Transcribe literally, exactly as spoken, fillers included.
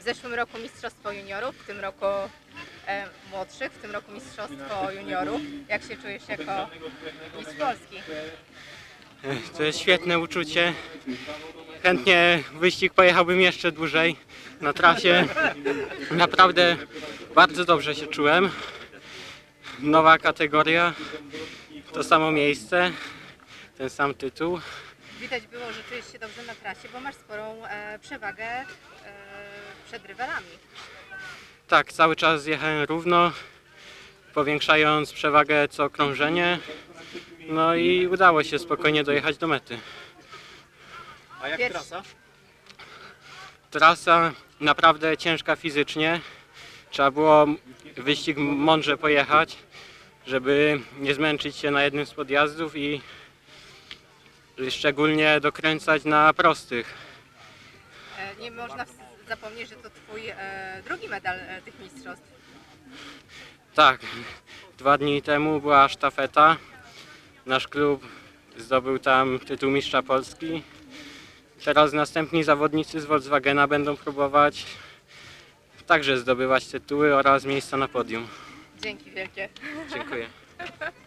zeszłym roku mistrzostwo juniorów, w tym roku e, młodszych, w tym roku mistrzostwo juniorów. Jak się czujesz jako mistrz Polski? To jest świetne uczucie. Chętnie wyścig pojechałbym jeszcze dłużej na trasie. Naprawdę bardzo dobrze się czułem. Nowa kategoria, to samo miejsce, ten sam tytuł. Widać było, że czujesz się dobrze na trasie, bo masz sporą e, przewagę e, przed rywalami. Tak, cały czas jechałem równo, powiększając przewagę co krążenie. No i udało się spokojnie dojechać do mety. A jak Pierwszy- trasa? Trasa naprawdę ciężka fizycznie. Trzeba było wyścig mądrze pojechać, żeby nie zmęczyć się na jednym z podjazdów i szczególnie dokręcać na prostych. E, nie można w- zapomnieć, że to twój e, drugi medal e, tych mistrzostw. Tak, dwa dni temu była sztafeta. Nasz klub zdobył tam tytuł mistrza Polski. Teraz następni zawodnicy z Volkswagena będą próbować także zdobywać tytuły oraz miejsca na podium. Dzięki wielkie. Dziękuję.